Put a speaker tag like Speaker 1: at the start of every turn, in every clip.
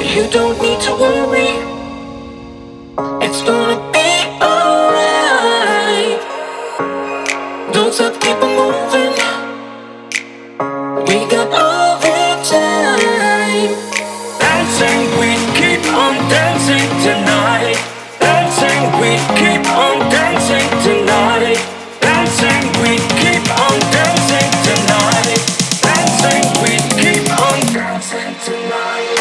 Speaker 1: You don't need to worry, it's gonna be alright. Don't stop, keep on moving. We got all the time. Dancing, we keep on dancing tonight. Dancing, we keep on dancing tonight. Dancing, we keep on dancing tonight. Dancing, we keep on dancing tonight.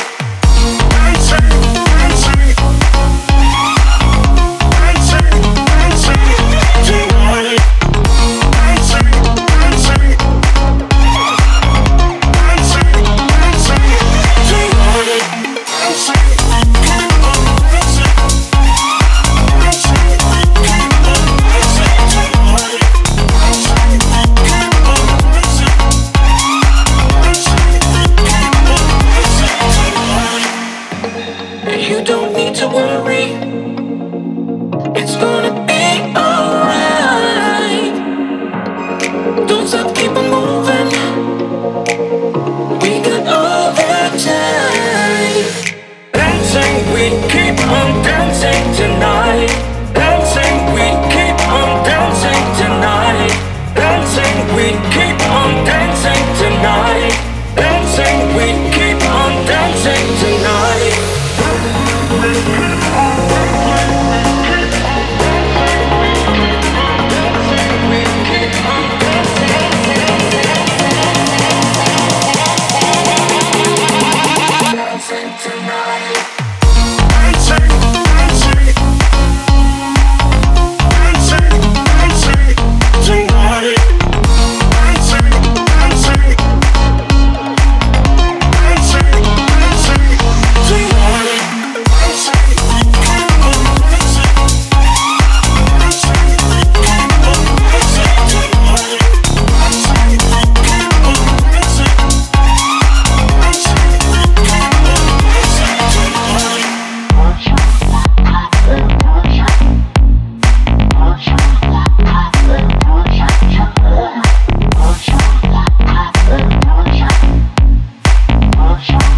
Speaker 1: You don't need to worry, it's gonna be alright. Don't stop, keep on moving. We got all the time. Dancing, we keep on dancing tonight. Dancing, we keep on dancing tonight. Dancing, we keep on dancing tonight. Dancing, we keep on dancing tonight.
Speaker 2: Watch